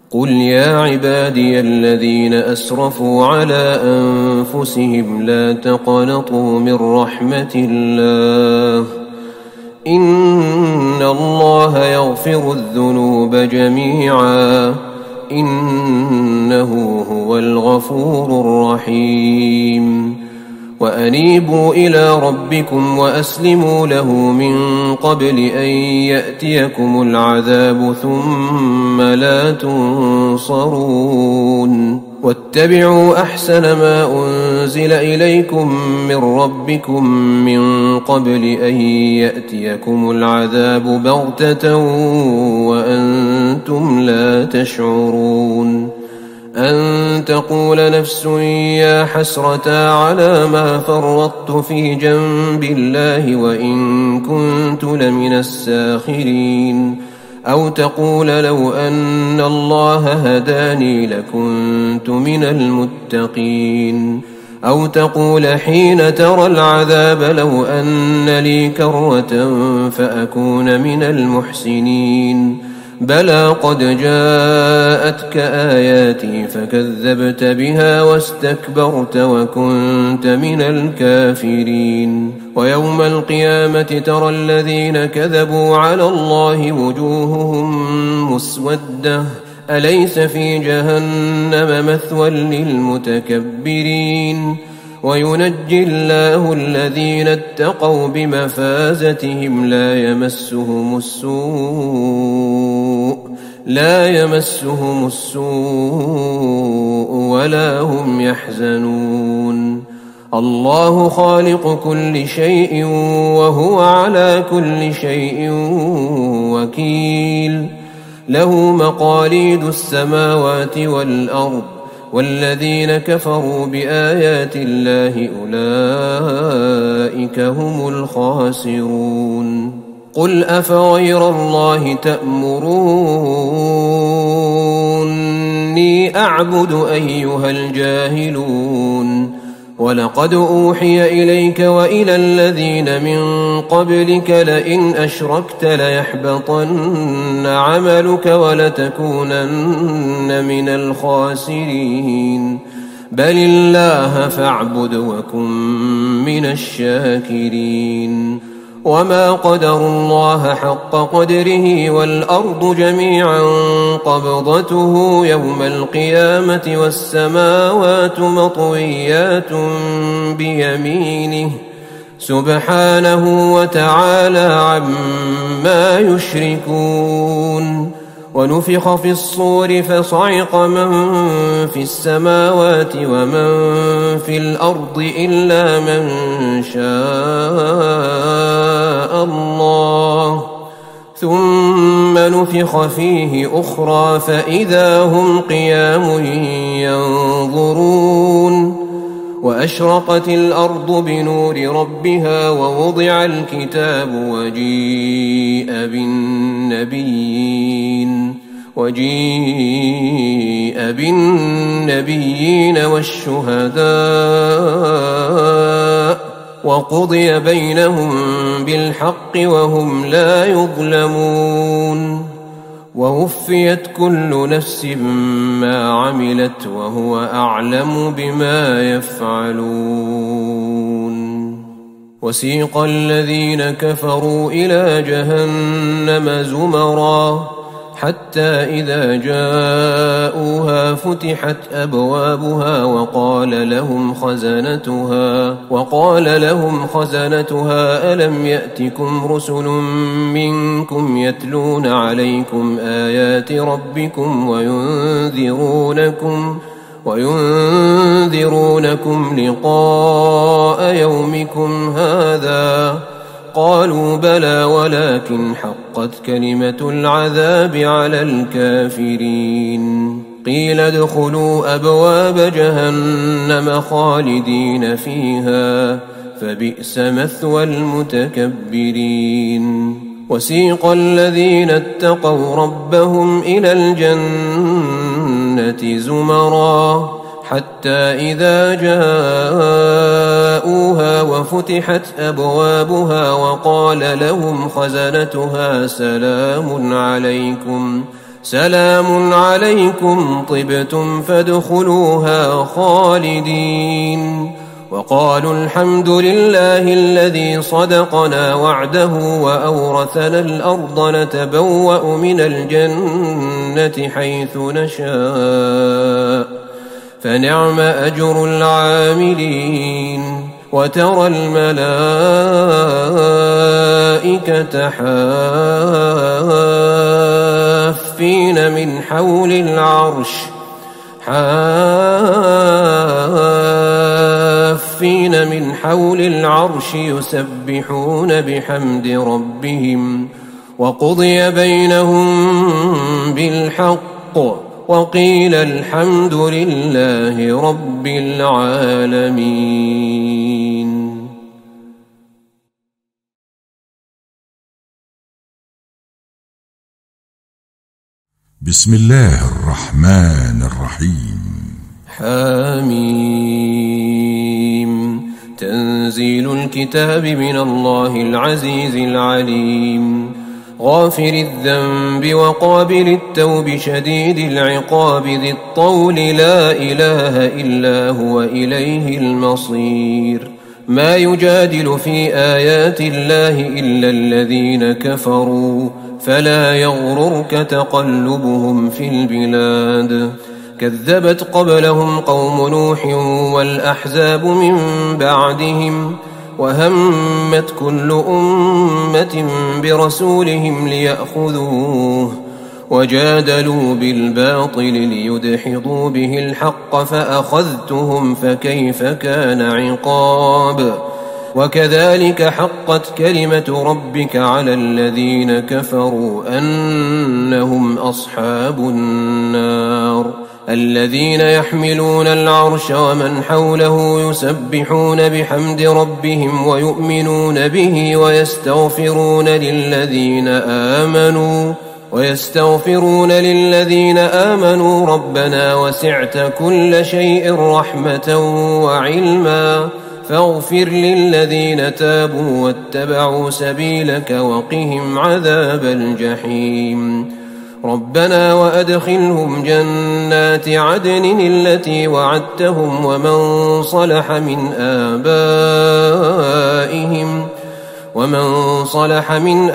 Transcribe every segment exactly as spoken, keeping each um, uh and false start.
قل يا عبادي الذين أسرفوا على أنفسهم لا تقنطوا من رحمة الله إن الله يغفر الذنوب جميعا إنه هو الغفور الرحيم وأنيبوا إلى ربكم وأسلموا له من قبل أن يأتيكم العذاب ثم لا تنصرون واتبعوا أحسن ما أنزل إليكم من ربكم من قبل أن يأتيكم العذاب بغتة وأنتم لا تشعرون أن تقول نفس يا حسرة على ما فرطت في جنب الله وإن كنت لمن الساخرين أو تقول لو أن الله هداني لكنت من المتقين أو تقول حين ترى العذاب لو أن لي كرة فأكون من المحسنين بلى قد جاءتك آياتي فكذبت بها واستكبرت وكنت من الكافرين ويوم القيامة ترى الذين كذبوا على الله وجوههم مسودة أليس في جهنم مثوى للمتكبرين وينجي الله الذين اتقوا بمفازتهم لا يمسهم السوء لا يمسهم السوء ولا هم يحزنون الله خالق كل شيء وهو على كل شيء وكيل له مقاليد السماوات والأرض والذين كفروا بآيات الله أولئك هم الخاسرون قل أفغير الله تأمروني أعبد أيها الجاهلون ولقد أوحي إليك وإلى الذين من قبلك لئن أشركت ليحبطن عملك ولتكونن من الخاسرين بل الله فاعبد وكن من الشاكرين وما قدروا الله حق قدره والأرض جميعا قبضته يوم القيامة والسماوات مطويات بيمينه سبحانه وتعالى عما يشركون ونفخ في الصور فصعق من في السماوات ومن في الأرض إلا من شاء الله ثم نفخ فيه أخرى فإذا هم قيام ينظرون وأشرقت الأرض بنور ربها ووضع الكتاب وجيء بالنبيين وجيء بالنبيين والشهداء وقضي بينهم بالحق وهم لا يظلمون ووفيت كل نفس ما عملت وهو أعلم بما يفعلون وسيق الذين كفروا إلى جهنم زمرا حتى إذا جاءوها فتحت أبوابها وقال لهم خزنتها وقال لهم خزنتها ألم يأتكم رسل منكم يتلون عليكم آيات ربكم وينذرونكم وينذرونكم لقاء يومكم هذا قالوا بلى ولكن حقت كلمة العذاب على الكافرين قيل ادخلوا أبواب جهنم خالدين فيها فبئس مثوى المتكبرين وسيق الذين اتقوا ربهم إلى الجنة زمرا حتى إذا جاءوها وفتحت أبوابها وقال لهم خزنتها سلام عليكم سلام عليكم طبتم فادخلوها خالدين. وقالوا الحمد لله الذي صدقنا وعده وأورثنا الأرض نتبوأ من الجنة حيث نشاء فنعم أجر العاملين. وترى الملائكة حافين من حول العرش حافين من حول العرش يسبحون بحمد ربهم وقضي بينهم بالحق وقيل الحمد لله رب العالمين. بسم الله الرحمن الرحيم. حميم. تنزيل الكتاب من الله العزيز العليم. غافر الذنب وقابل التوب شديد العقاب ذي الطول لا إله إلا هو إليه المصير. ما يجادل في آيات الله إلا الذين كفروا فلا يغررك تقلبهم في البلاد. كذبت قبلهم قوم نوح والأحزاب من بعدهم وهمت كل أمة برسولهم ليأخذوه وجادلوا بالباطل ليدحضوا به الحق فأخذتهم فكيف كان عقاب. وكذلك حقت كلمة ربك على الذين كفروا أنهم أصحاب النار. الذين يحملون العرش ومن حوله يسبحون بحمد ربهم ويؤمنون به ويستغفرون للذين آمنوا ويستغفرون للذين آمنوا ربنا وسعت كل شيء رحمة وعلما فاغفر للذين تابوا واتبعوا سبيلك وقهم عذاب الجحيم. ربنا وأدخلهم جنات عدن التي وعدتهم ومن صلح من آبائهم ومن صلح من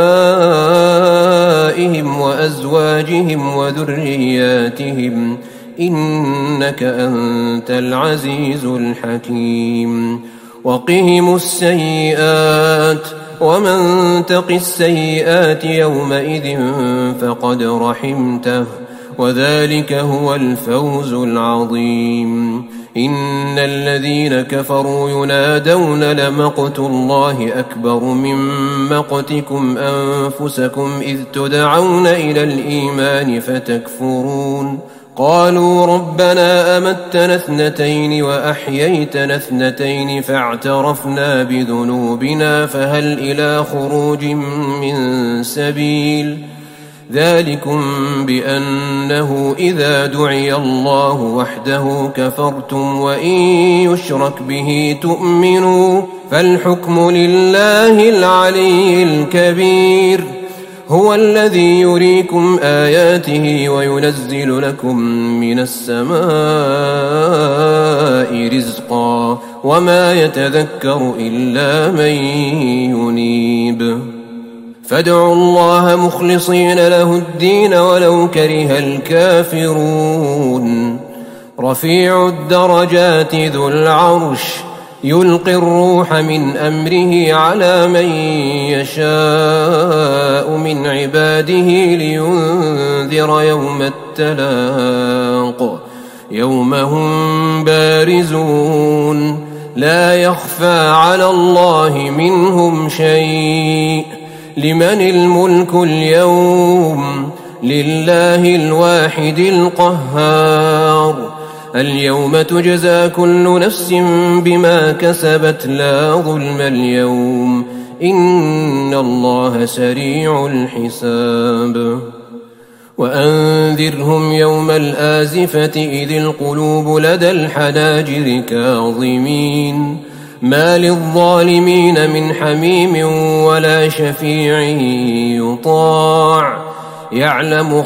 آبائهم وأزواجهم وذرياتهم إنك أنت العزيز الحكيم. وقهم السيئات ومن تق السيئات يومئذ فقد رحمته وذلك هو الفوز العظيم. إن الذين كفروا ينادون لمقت الله أكبر من مقتكم أنفسكم إذ تدعون إلى الإيمان فتكفرون. قالوا ربنا أمتنا اثنتين وأحييتنا اثنتين فاعترفنا بذنوبنا فهل إلى خروج من سبيل. ذلكم بأنه إذا دعي الله وحده كفرتم وإن يشرك به تؤمنوا فالحكم لله العلي الكبير. هو الذي يريكم آياته وينزل لكم من السماء رزقا وما يتذكر إلا من ينيب. فادعوا الله مخلصين له الدين ولو كره الكافرون. رفيع الدرجات ذو العرش يلقي الروح من أمره على من يشاء من عباده لينذر يوم التلاق يوم هم بارزون لا يخفى على الله منهم شيء. لمن الملك اليوم لله الواحد القهار. اليوم تجزى كل نفس بما كسبت لا ظلم اليوم إن الله سريع الحساب. وأنذرهم يوم الآزفة إذ القلوب لدى الحناجر كاظمين ما للظالمين من حميم ولا شفيع يطاع يعلم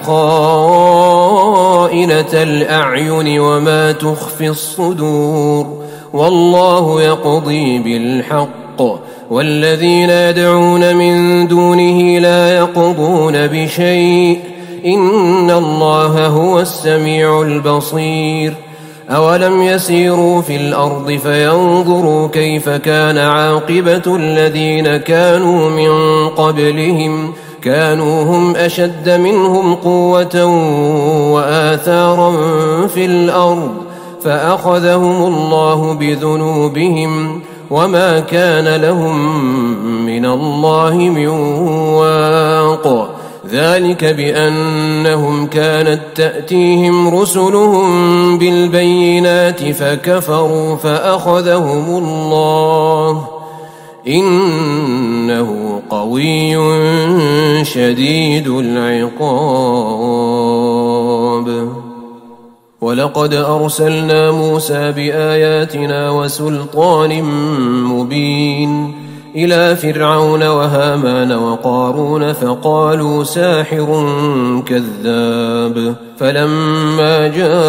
خائنة الأعين وما تخفي الصدور والله يقضي بالحق والذين يدعون من دونه لا يقضون بشيء إن الله هو السميع البصير أولم يسيروا في الأرض فينظروا كيف كان عاقبة الذين كانوا من قبلهم كانوا هم أشد منهم قوة وآثارا في الأرض فأخذهم الله بذنوبهم وما كان لهم من الله من واق ذلك بأنهم كانت تأتيهم رسلهم بالبينات فكفروا فأخذهم الله إنه قوي شديد العقاب ولقد أرسلنا موسى بآياتنا وسلطان مبين إلى فرعون وهامان وقارون فقالوا ساحر كذاب فلما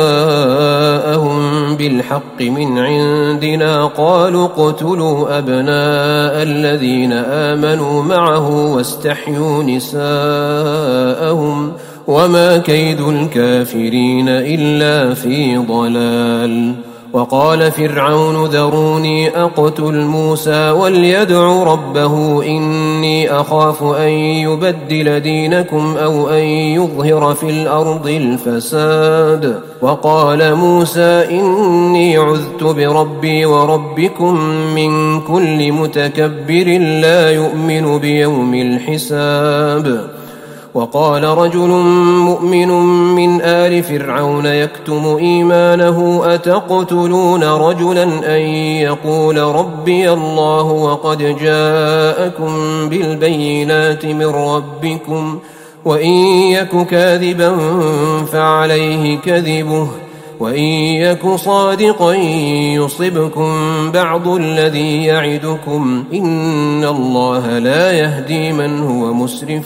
جاءهم بالحق من عندنا قالوا اقتلوا أبناء الذين آمنوا معه واستحيوا نساءهم وما كيد الكافرين إلا في ضلال وقال فرعون ذروني أقتل موسى وليدع ربه إني أخاف أن يبدل دينكم أو أن يظهر في الأرض الفساد وقال موسى إني عذت بربي وربكم من كل متكبر لا يؤمن بيوم الحساب وقال رجل مؤمن من آل فرعون يكتم إيمانه أتقتلون رجلا أن يقول ربي الله وقد جاءكم بالبينات من ربكم وإن يك كاذبا فعليه كذبه وإن يك صادقا يصبكم بعض الذي يعدكم إن الله لا يهدي من هو مسرف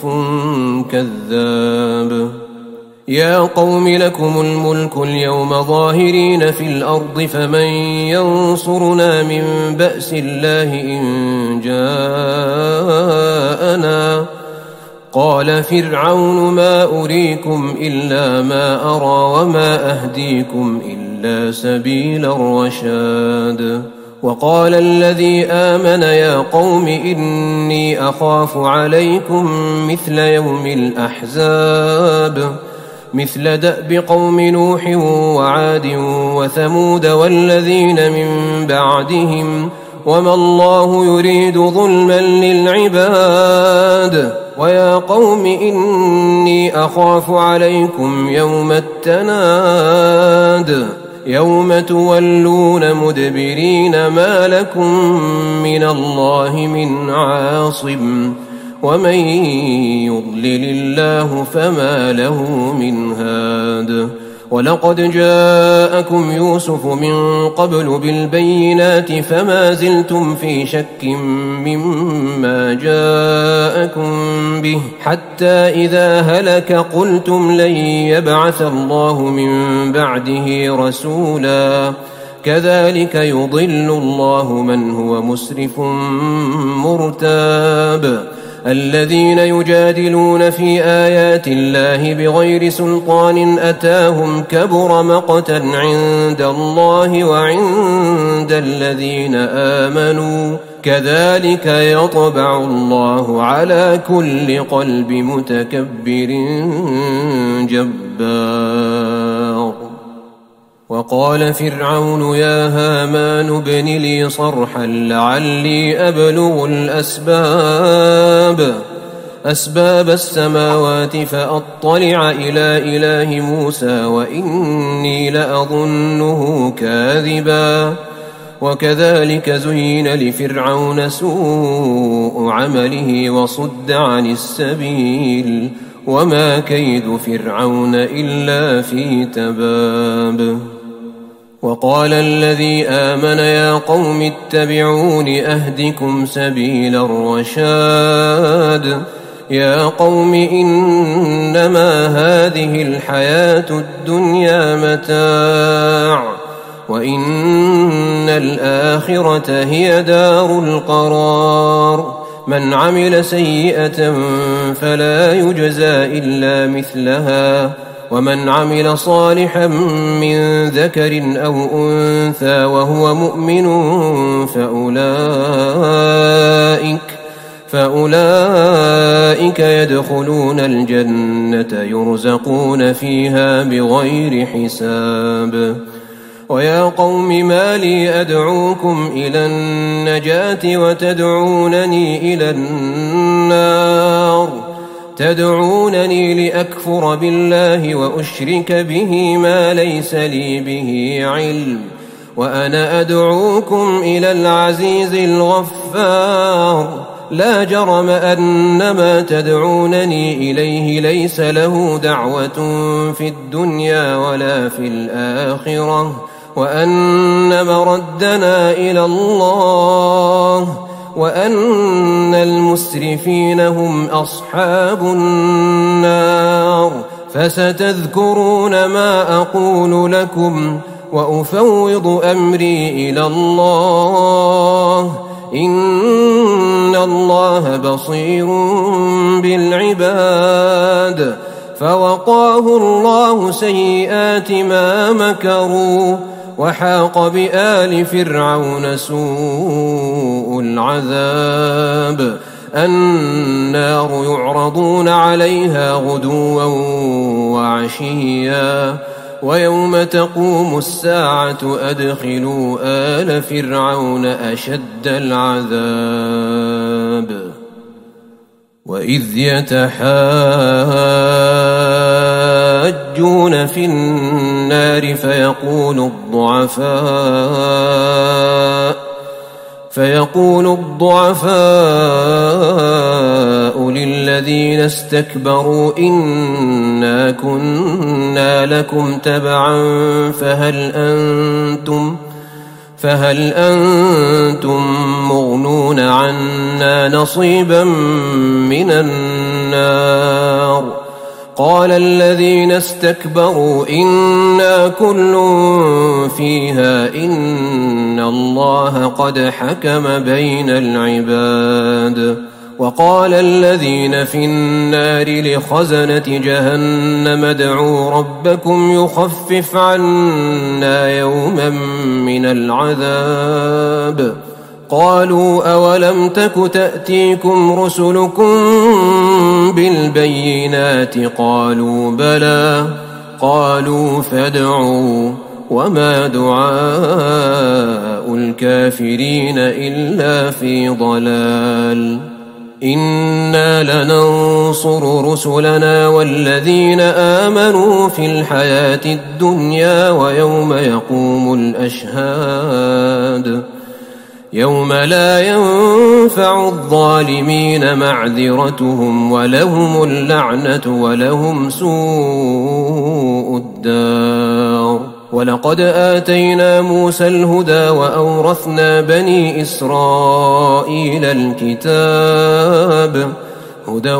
كذاب يا قوم لكم الملك اليوم ظاهرين في الأرض فمن ينصرنا من بأس الله إن جاءنا قال فرعون ما أريكم إلا ما أرى وما أهديكم إلا سبيل الرشاد وقال الذي آمن يا قوم إني أخاف عليكم مثل يوم الأحزاب مثل دأب قوم نوح وعاد وثمود والذين من بعدهم وما الله يريد ظلما للعباد ويا قوم إني أخاف عليكم يوم التناد يوم تولون مدبرين ما لكم من الله من عاصم ومن يضلل الله فما له من هاد ولقد جاءكم يوسف من قبل بالبينات فما زلتم في شك مما جاءكم به حتى إذا هلك قلتم لن يبعث الله من بعده رسولا كذلك يضل الله من هو مسرف مرتاب الذين يجادلون في آيات الله بغير سلطان أتاهم كبر مقتا عند الله وعند الذين آمنوا كذلك يطبع الله على كل قلب متكبر جبار وقال فرعون يا هامان ابن لي صرحا لعلي أبلغ الأسباب أسباب السماوات فأطلع إلى إله موسى وإني لأظنه كاذبا وكذلك زين لفرعون سوء عمله وصد عن السبيل وما كيد فرعون إلا في تباب وقال الذي آمن يا قوم اتبعون أهدكم سبيل الرشاد يا قوم إنما هذه الحياة الدنيا متاع وإن الآخرة هي دار القرار من عمل سيئة فلا يجزى إلا مثلها ومن عمل صالحا من ذكر أو أنثى وهو مؤمن فأولئك فأولئك يدخلون الجنة يرزقون فيها بغير حساب ويا قوم ما لي أدعوكم إلى النجاة وتدعونني إلى النار تدعونني لأكفر بالله وأشرك به ما ليس لي به علم وأنا أدعوكم إلى العزيز الغفار لا جرم أن ما تدعونني إليه ليس له دعوة في الدنيا ولا في الآخرة وأن مردنا إلى الله وأن المسرفين هم أصحاب النار فستذكرون ما أقول لكم وأفوض أمري إلى الله إن الله بصير بالعباد فوقاه الله سيئات ما مكروا وحاق بآل فرعون سوء العذاب النار يعرضون عليها غدوا وعشيا ويوم تقوم الساعة أدخلوا آل فرعون أشد العذاب وإذ يتحاجون في النار فيقول الضعفاء فيقول الضعفاء للذين استكبروا إنا كنا لكم تبعا فهل أنتم فهل أنتم مغنون عنا نصيبا من النار قال الذين استكبروا إنا كل فيها إن الله قد حكم بين العباد وقال الذين في النار لخزنة جهنم ادعوا ربكم يخفف عنا يوما من العذاب قالوا أولم تك تأتيكم رسلكم بالبينات قالوا بلى قالوا فادعوا وما دعاء الكافرين إلا في ضلال إنا لننصر رسلنا والذين آمنوا في الحياة الدنيا ويوم يقوم الأشهاد يوم لا ينفع الظالمين معذرتهم ولهم اللعنة ولهم سوء الدار ولقد آتينا موسى الهدى وأورثنا بني إسرائيل الكتاب هدى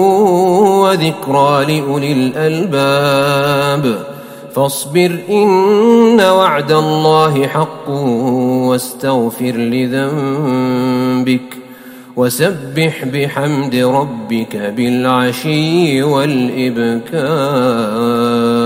وذكرى لأولي الألباب فاصبر إن وعد الله حق واستغفر لذنبك وسبح بحمد ربك بالعشي والإبكار